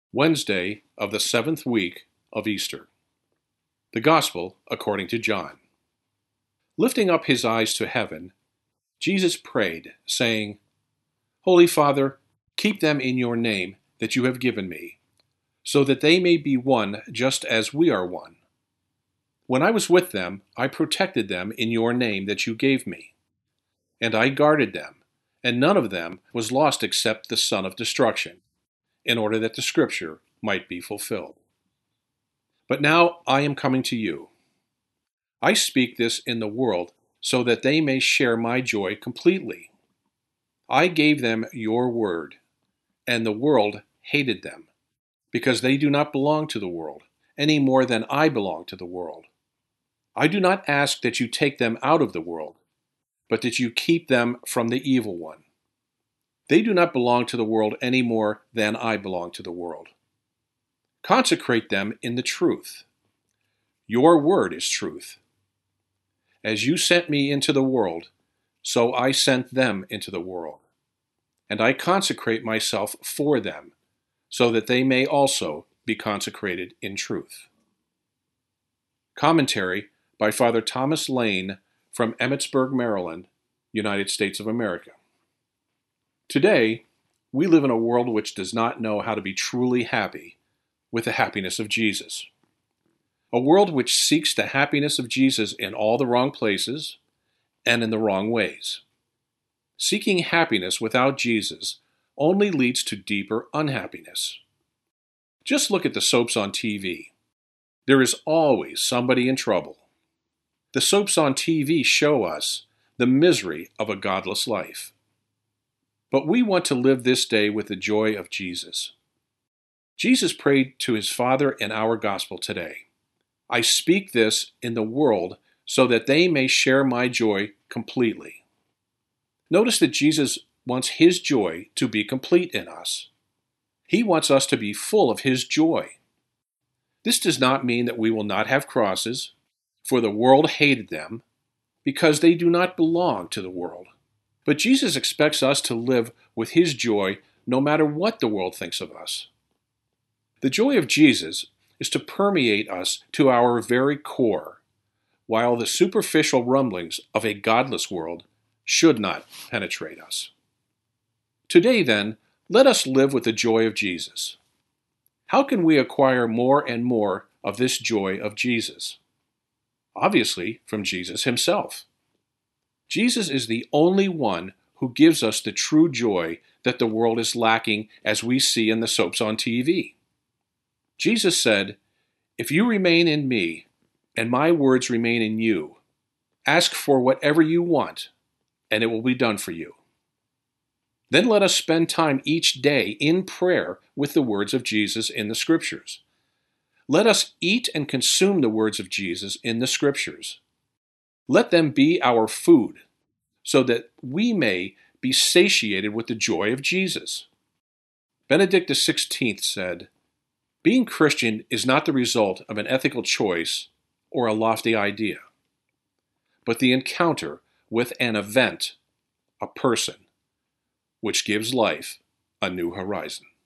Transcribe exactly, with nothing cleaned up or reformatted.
Wednesday of the seventh week of Easter. The Gospel according to John. Lifting up his eyes to heaven, Jesus prayed, saying, Holy Father, keep them in your name that you have given me, so that they may be one just as we are one. When I was with them, I protected them in your name that you gave me, and I guarded them, and none of them was lost except the son of destruction, in order that the Scripture might be fulfilled. But now I am coming to you. I speak this in the world so that they may share my joy completely. I gave them your word, and the world hated them, because they do not belong to the world, any more than I belong to the world. I do not ask that you take them out of the world, but that you keep them from the evil one. They do not belong to the world any more than I belong to the world. Consecrate them in the truth. Your word is truth. As you sent me into the world, so I sent them into the world. And I consecrate myself for them, so that they may also be consecrated in truth. Commentary by Father Thomas Lane from Emmitsburg, Maryland, United States of America. Today, we live in a world which does not know how to be truly happy with the happiness of Jesus. A world which seeks the happiness of Jesus in all the wrong places and in the wrong ways. Seeking happiness without Jesus only leads to deeper unhappiness. Just look at the soaps on T V. There is always somebody in trouble. The soaps on T V show us the misery of a godless life. But we want to live this day with the joy of Jesus. Jesus prayed to his Father in our gospel today. I speak this in the world so that they may share my joy completely. Notice that Jesus wants his joy to be complete in us. He wants us to be full of his joy. This does not mean that we will not have crosses, for the world hated them, because they do not belong to the world. But Jesus expects us to live with his joy no matter what the world thinks of us. The joy of Jesus is to permeate us to our very core, while the superficial rumblings of a godless world should not penetrate us. Today, then, let us live with the joy of Jesus. How can we acquire more and more of this joy of Jesus? Obviously, from Jesus himself. Jesus is the only one who gives us the true joy that the world is lacking, as we see in the soaps on T V. Jesus said, If you remain in me, and my words remain in you, ask for whatever you want, and it will be done for you. Then let us spend time each day in prayer with the words of Jesus in the Scriptures. Let us eat and consume the words of Jesus in the Scriptures. Let them be our food, so that we may be satiated with the joy of Jesus. Benedict the sixteenth said, Being Christian is not the result of an ethical choice or a lofty idea, but the encounter with an event, a person, which gives life a new horizon.